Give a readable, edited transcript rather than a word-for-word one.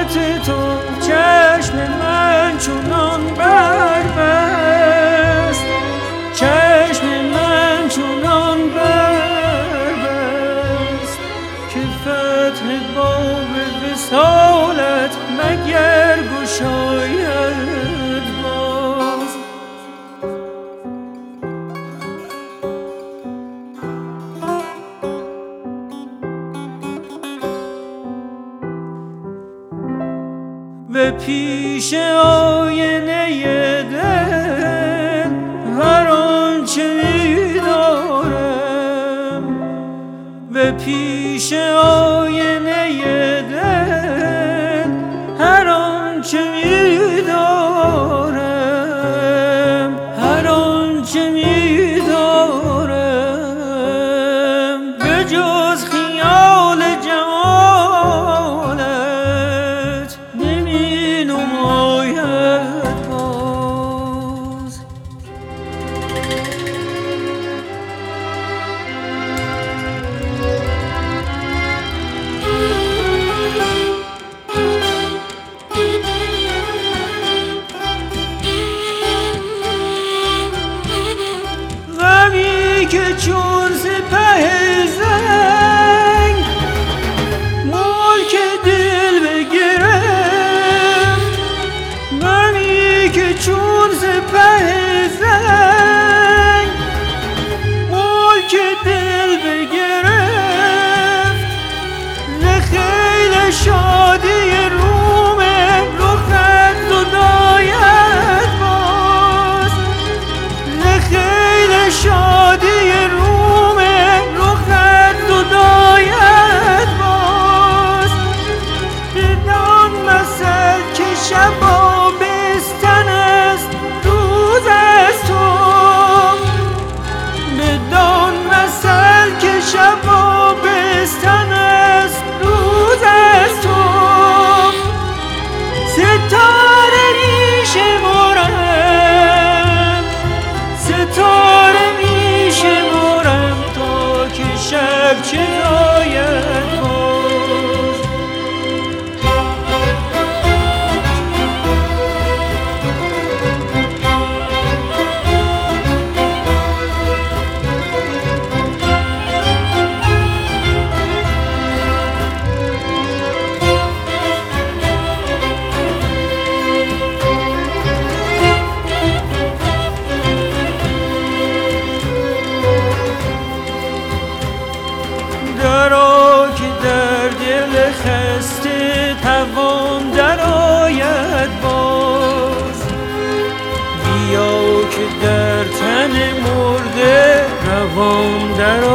صورت تو چشم من چونان بربست، چشم من چونان بربست که فتح باب وصالت مگر گشاید باز. به پیش آینه دل هر آنچه می‌دارم، به پیش آینه دل هر آنچه می‌دارم، هر آنچه می‌دارم به جز خیال جمالت نمی نماید باز. غمی که چون سپه زنگ ملک دل بگرفت، غمی که چون سپه زنگ ملک دل بگرفت، ز خیل شادی روم رخت زداید باز، ز خیل شادی روم رخت زداید باز. بدان مثل که شب آبستن است روز از تو، بدان مثل که شب آبستن است روز از تو. ستاره میشمارم، ستاره میشمارم تا که شب چه زاید باز. درا که در دل خسته توان درآید باز، بیا که در تن مرده روان درآید